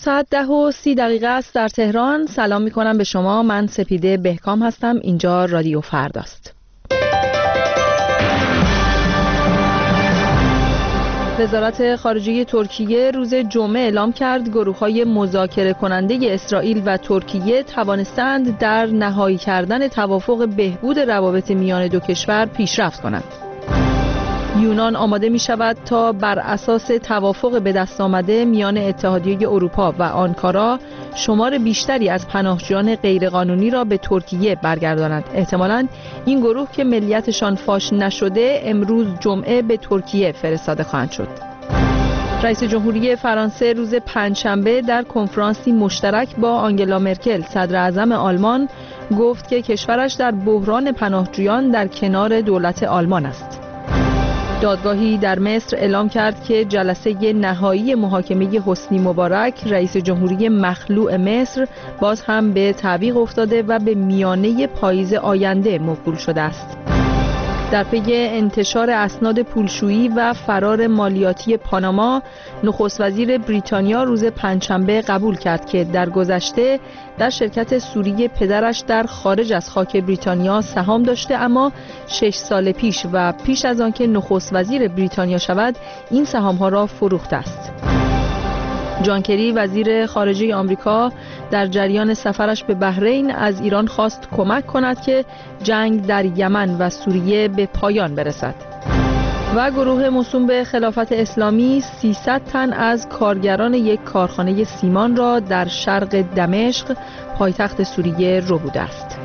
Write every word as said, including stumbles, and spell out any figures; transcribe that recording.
ساعت ده و سی دقیقه است در تهران. سلام می کنم به شما. من سپیده بهکام هستم. اینجا رادیو فرداست. وزارت خارجه ترکیه روز جمعه اعلام کرد گروه‌های مذاکره کننده اسرائیل و ترکیه توانستند در نهایی کردن توافق بهبود روابط میان دو کشور پیشرفت کنند. یونان آماده می شود تا بر اساس توافق به دست آمده میان اتحادیه اروپا و آنکارا شمار بیشتری از پناهجویان غیرقانونی را به ترکیه برگرداند. احتمالاً این گروه که ملیتشان فاش نشده امروز جمعه به ترکیه فرستاده خواهند شد. رئیس جمهوری فرانسه روز پنجشنبه در کنفرانسی مشترک با آنگلا مرکل صدر اعظم آلمان گفت که کشورش در بحران پناهجویان در کنار دولت آلمان است. دادگاهی در مصر اعلام کرد که جلسه نهایی محاکمه حسنی مبارک رئیس جمهوری مخلوع مصر باز هم به تعویق افتاده و به میانه پاییز آینده موکول شده است. در پی انتشار اسناد پولشویی و فرار مالیاتی پاناما، نخست وزیر بریتانیا روز پنجشنبه قبول کرد که در گذشته در شرکت سوری پدرش در خارج از خاک بریتانیا سهام داشته، اما شش سال پیش و پیش از آنکه نخست وزیر بریتانیا شود این سهام‌ها را فروخته است. جان کری وزیر خارجه آمریکا در جریان سفرش به بحرین از ایران خواست کمک کند که جنگ در یمن و سوریه به پایان برسد. و گروه موسوم به خلافت اسلامی سیصد تن از کارگران یک کارخانه سیمان را در شرق دمشق پایتخت سوریه ربوده است.